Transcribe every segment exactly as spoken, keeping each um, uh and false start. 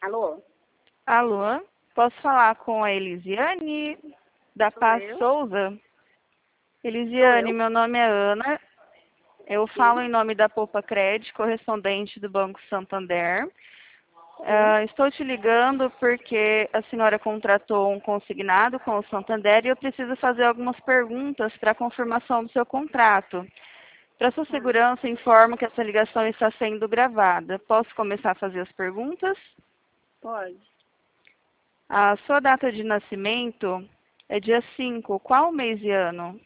Alô? Alô, posso falar com a Elisiane, da Sou Paz eu? Souza? Sou Elisiane, eu? meu nome é Ana, eu falo Sim, em nome da Poupa Cred, correspondente do Banco Santander. sim. Ah, estou te ligando porque a senhora contratou um consignado com o Santander e eu preciso fazer algumas perguntas para a confirmação do seu contrato. Para sua Tá, segurança, informo que essa ligação está sendo gravada. Posso começar a fazer as perguntas? pode. A sua data de nascimento é dia cinco. Qual mês e ano?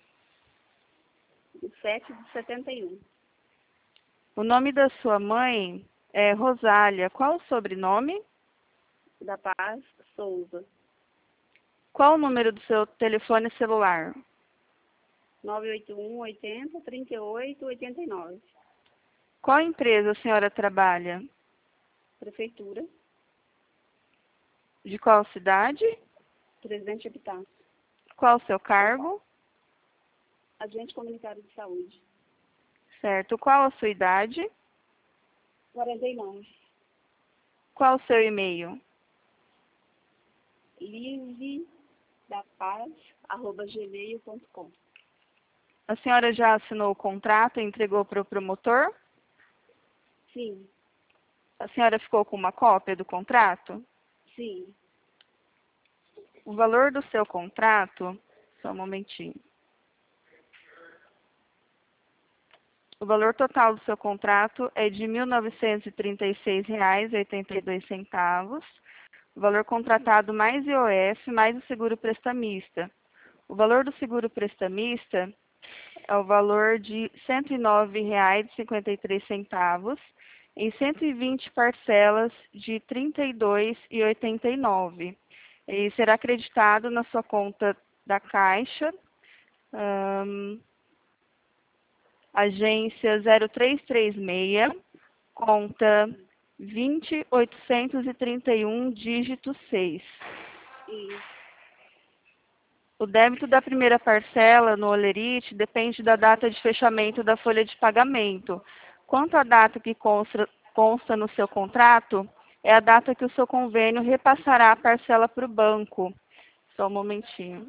sete de setenta e um. O nome da sua mãe é Rosália. Qual o sobrenome? Da Paz Souza. Qual o número do seu telefone celular? nove oito um, oitenta, trinta e oito, oitenta e nove. Qual empresa a senhora trabalha? Prefeitura. De qual cidade? Presidente Epitácio. Qual o seu cargo? Agente comunitário de saúde. Certo. Qual a sua idade? quarenta e nove. Qual o seu e-mail? Live da Paz, arroba gmail ponto com. A senhora já assinou o contrato e entregou para o promotor? Sim, A senhora ficou com uma cópia do contrato? sim. O valor do seu contrato, só um momentinho. O valor total do seu contrato é de mil novecentos e trinta e seis reais e oitenta e dois centavos. O valor contratado mais I O F, mais o seguro prestamista. O valor do seguro prestamista é o valor de cento e nove reais e cinquenta e três centavos em cento e vinte parcelas de trinta e dois reais e oitenta e nove centavos. E será acreditado na sua conta da Caixa, hum, agência zero três três seis, conta vinte mil oitocentos e trinta e um, dígito seis. Isso. O débito da primeira parcela no Olerite depende da data de fechamento da folha de pagamento. Quanto à data que consta, consta no seu contrato, é a data que o seu convênio repassará a parcela para o banco. Só um momentinho.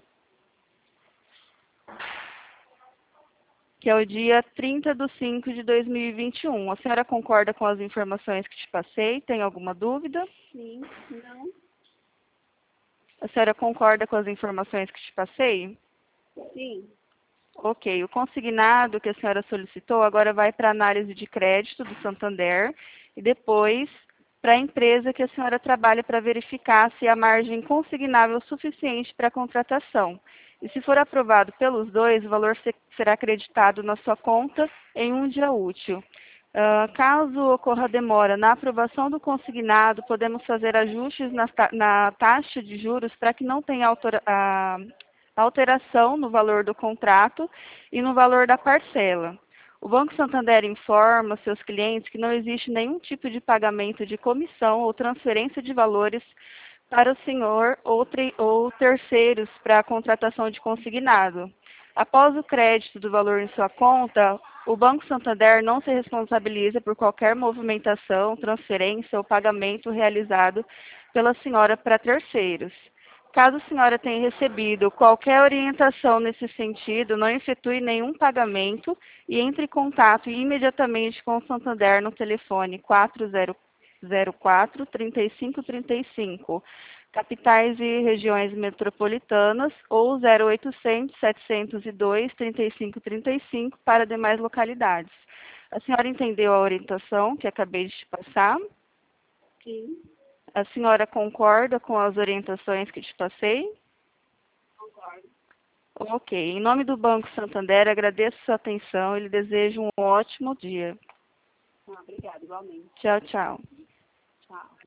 Que é o dia trinta de cinco de dois mil e vinte e um. A senhora concorda com as informações que te passei? Tem alguma dúvida? Sim, não. A senhora concorda com as informações que te passei? Sim, Ok. O consignado que a senhora solicitou agora vai para a análise de crédito do Santander e depois para a empresa que a senhora trabalha para verificar se a margem consignável é suficiente para a contratação. E se for aprovado pelos dois, o valor se- será acreditado na sua conta em um dia útil. Ah, caso ocorra demora na aprovação do consignado, podemos fazer ajustes na, ta- na taxa de juros para que não tenha autora- a- alteração no valor do contrato e no valor da parcela. O Banco Santander informa seus clientes que não existe nenhum tipo de pagamento de comissão ou transferência de valores para o senhor ou, tre- ou terceiros para a contratação de consignado. Após o crédito do valor em sua conta, o Banco Santander não se responsabiliza por qualquer movimentação, transferência ou pagamento realizado pela senhora para terceiros. Caso a senhora tenha recebido qualquer orientação nesse sentido, não efetue nenhum pagamento e entre em contato imediatamente com o Santander no telefone quatro zero zero quatro, trinta e cinco trinta e cinco, capitais e regiões metropolitanas, ou zero oitocentos, setecentos e dois, trinta e cinco trinta e cinco para demais localidades. A senhora entendeu a orientação que acabei de te passar? sim, A senhora concorda com as orientações que te passei? concordo. Ok. Em nome do Banco Santander, agradeço sua atenção e lhe desejo um ótimo dia. Ah, obrigada, igualmente. Tchau, tchau. Tchau.